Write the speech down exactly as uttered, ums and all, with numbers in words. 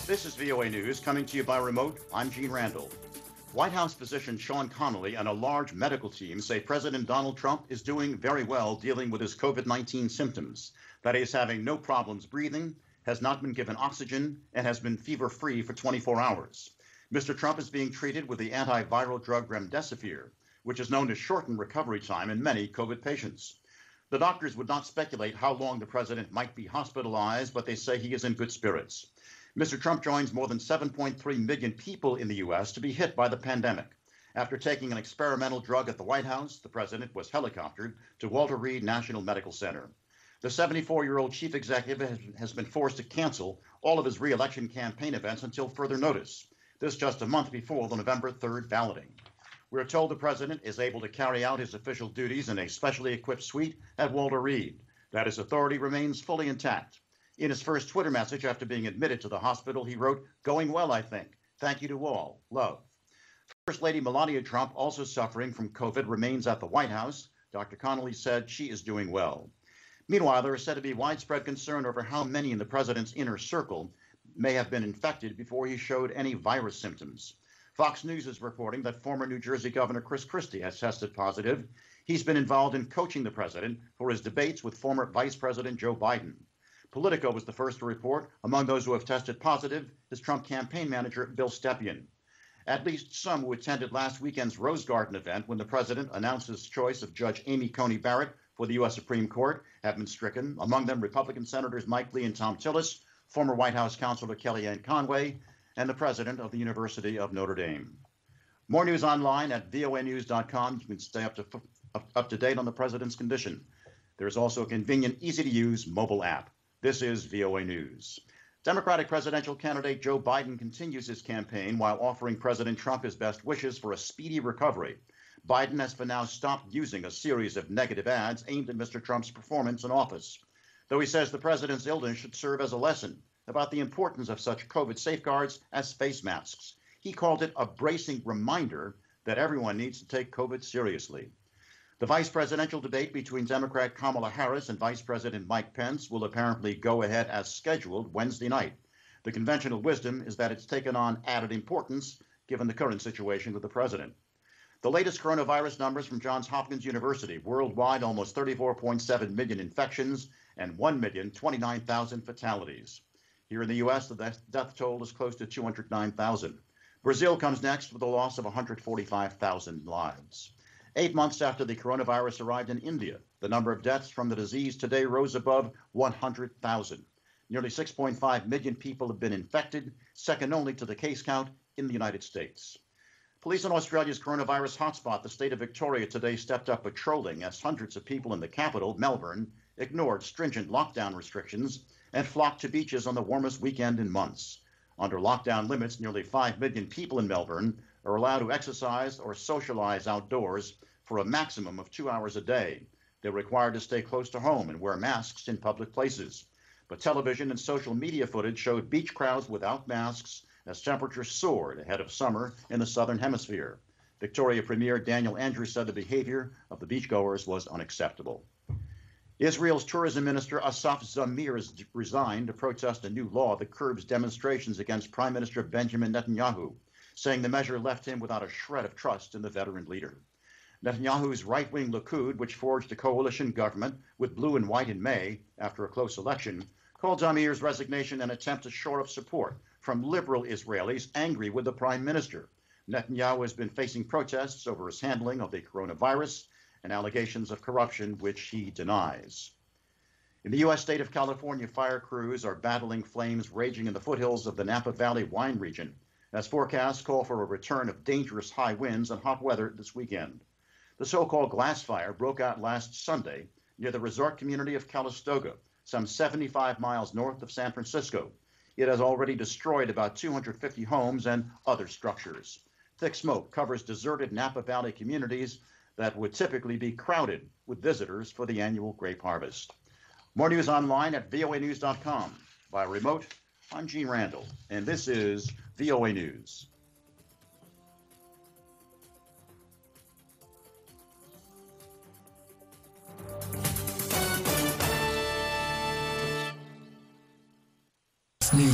This is V O A News coming to you by remote. I'm Gene Randall. White House physician Sean Connolly and a large medical team say President Donald Trump is doing very well dealing with his COVID nineteen symptoms. That he is having no problems breathing, has not been given oxygen, and has been fever-free for twenty-four hours. Mister Trump is being treated with the antiviral drug remdesivir, which is known to shorten recovery time in many COVID patients. The doctors would not speculate how long the president might be hospitalized, but they say he is in good spirits. Mister Trump joins more than seven point three million people in the U S to be hit by the pandemic. After taking an experimental drug at the White House, the president was helicoptered to Walter Reed National Medical Center. The seventy-four-year-old chief executive has been forced to cancel all of his re-election campaign events until further notice. This just a month before the November third balloting. We're told the president is able to carry out his official duties in a specially equipped suite at Walter Reed, that his authority remains fully intact. In his first Twitter message after being admitted to the hospital, he wrote, "Going well, I think. Thank you to all. Love." First Lady Melania Trump, also suffering from COVID, remains at the White House. Doctor Connolly said she is doing well. Meanwhile, there is said to be widespread concern over how many in the president's inner circle may have been infected before he showed any virus symptoms. Fox News is reporting that former New Jersey Governor Chris Christie has tested positive. He's been involved in coaching the president for his debates with former Vice President Joe Biden. Politico was the first to report among those who have tested positive is Trump campaign manager Bill Stepien. At least some who attended last weekend's Rose Garden event when the president announced his choice of Judge Amy Coney Barrett for the U S Supreme Court have been stricken, among them Republican Senators Mike Lee and Tom Tillis, former White House Counselor Kellyanne Conway, and the president of the University of Notre Dame. More news online at V O A news dot com. You can stay up to, up, up to date on the president's condition. There is also a convenient, easy-to-use mobile app. This is V O A News. Democratic presidential candidate Joe Biden continues his campaign while offering President Trump his best wishes for a speedy recovery. Biden has for now stopped using a series of negative ads aimed at Mister Trump's performance in office, though he says the president's illness should serve as a lesson about the importance of such COVID safeguards as face masks. He called it a bracing reminder that everyone needs to take COVID seriously. The vice presidential debate between Democrat Kamala Harris and Vice President Mike Pence will apparently go ahead as scheduled Wednesday night. The conventional wisdom is that it's taken on added importance given the current situation with the president. The latest coronavirus numbers from Johns Hopkins University: worldwide, almost thirty-four point seven million infections and one million twenty-nine thousand fatalities. Here in the U S, the death toll is close to two hundred nine thousand. Brazil comes next with a loss of one hundred forty-five thousand lives. Eight months after the coronavirus arrived in India, the number of deaths from the disease today rose above one hundred thousand. Nearly six point five million people have been infected, second only to the case count in the United States. Police in Australia's coronavirus hotspot, the state of Victoria, today stepped up patrolling as hundreds of people in the capital, Melbourne, ignored stringent lockdown restrictions and flocked to beaches on the warmest weekend in months. Under lockdown limits, nearly five million people in Melbourne are allowed to exercise or socialize outdoors for a maximum of two hours a day. They're required to stay close to home and wear masks in public places. But television and social media footage showed beach crowds without masks as temperatures soared ahead of summer in the southern hemisphere. Victoria Premier Daniel Andrews said the behavior of the beachgoers was unacceptable. Israel's tourism minister Asaf Zamir has resigned to protest a new law that curbs demonstrations against Prime Minister Benjamin Netanyahu, saying the measure left him without a shred of trust in the veteran leader. Netanyahu's right-wing Likud, which forged a coalition government with blue and white in May after a close election, called Zamir's resignation an attempt to shore up support from liberal Israelis angry with the prime minister. Netanyahu has been facing protests over his handling of the coronavirus and allegations of corruption, which he denies. In the U S state of California, fire crews are battling flames raging in the foothills of the Napa Valley wine region, as forecasts call for a return of dangerous high winds and hot weather this weekend. The so-called glass fire broke out last Sunday near the resort community of Calistoga, some seventy-five miles north of San Francisco. It has already destroyed about two hundred fifty homes and other structures. Thick smoke covers deserted Napa Valley communities that would typically be crowded with visitors for the annual grape harvest. More news online at V O A news dot com. By remote, I'm Gene Randall, and this is V O A News.